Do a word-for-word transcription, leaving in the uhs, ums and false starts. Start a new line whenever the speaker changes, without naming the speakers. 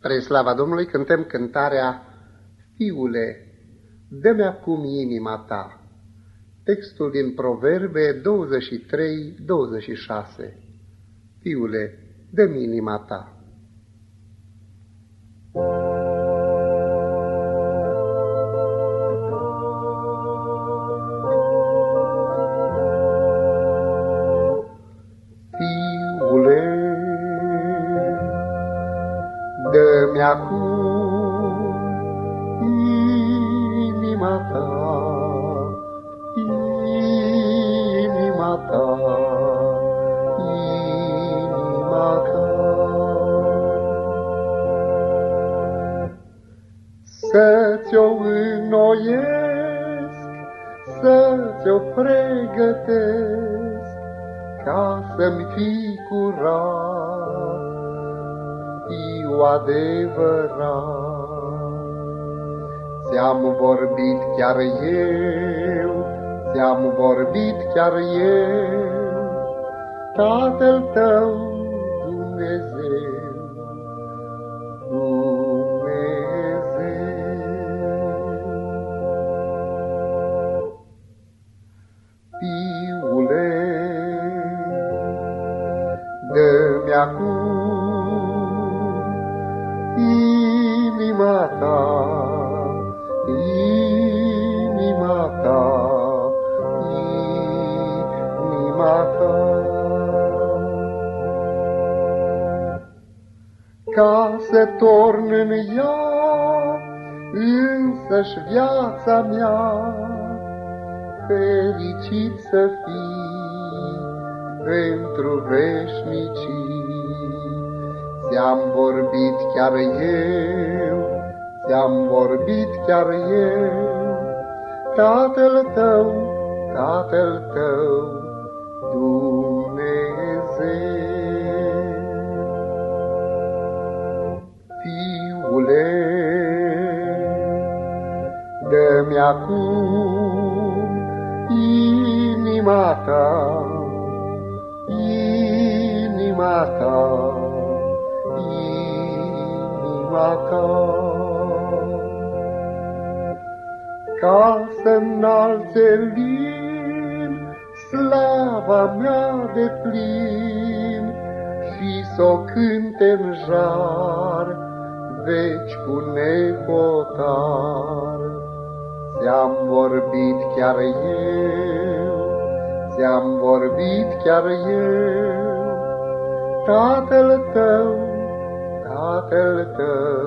Spre slava Domnului cântăm cântarea Fiule, dă-mi acum inima ta. Textul din Proverbe douăzeci și trei, douăzeci și șase. Fiule, dă-mi inima ta. Fiule, dă-mi acum inima ta, inima ta, inima ta. Să-ți-o înnoiesc, să-ți-o pregătesc, ca să-mi fii curat, fiu adevărat. Ți-am vorbit chiar eu, ți-am vorbit chiar eu, Tatăl tău Dumnezeu, Dumnezeu. Fiule, dă-mi acum inima ta, inima ta, inima ta. Ca să torn în ea însăși viața mea, fericit să fii pentru veșnicii. Ți-am vorbit chiar eu, ți-am vorbit chiar eu, Tatăl tău, Tatăl tău, Dumnezeu. Fiule, dă-mi acum inima ta, inima ta, inima ta, ca să-nalțe lin slava mea de plin și s-o cânte-n jar veci cu nehotar. Ți-am vorbit chiar eu, ți-am vorbit chiar eu, Tatăl tău, Tatăl tău,